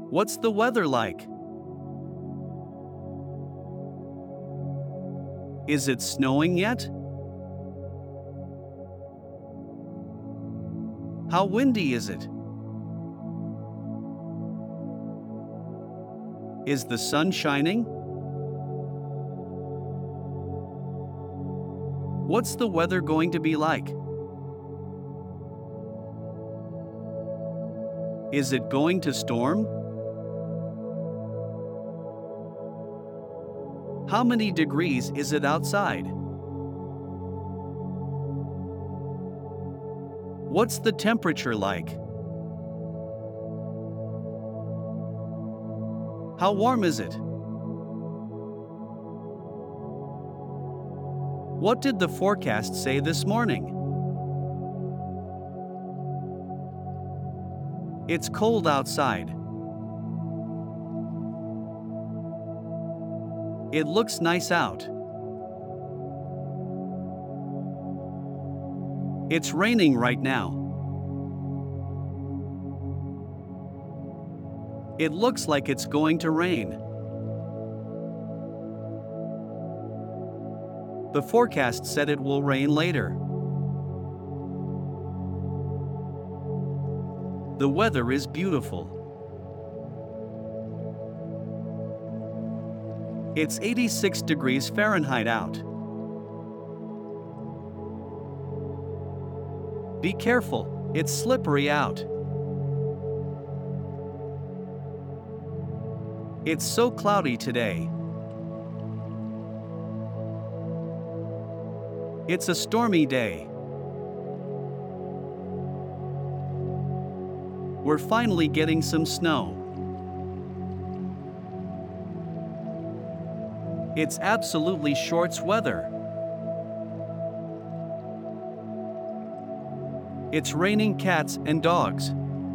What's the weather like? Is it snowing yet? How windy is it? Is the sun shining? What's the weather going to be like? Is it going to storm? How many degrees is it outside? What's the temperature like? How warm is it? What did the forecast say this morning? It's cold outside. It looks nice out. It's raining right now. It looks like it's going to rain. The forecast said it will rain later. The weather is beautiful. It's 86 degrees Fahrenheit out. Be careful, it's slippery out. It's so cloudy today. It's a stormy day. We're finally getting some snow. It's absolutely shorts weather. It's raining cats and dogs.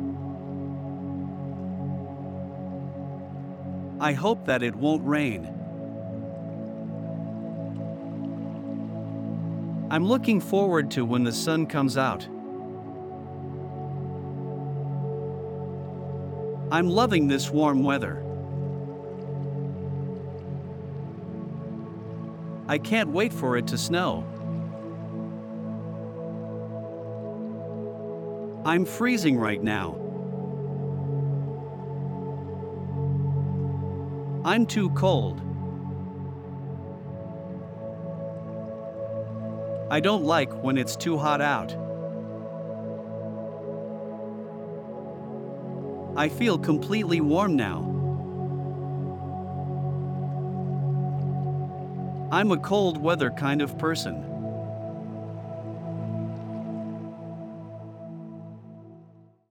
I hope that it won't rain. I'm looking forward to when the sun comes out. I'm loving this warm weather. I can't wait for it to snow. I'm freezing right now. I'm too cold. I don't like when it's too hot out. I feel completely warm now. I'm a cold weather kind of person.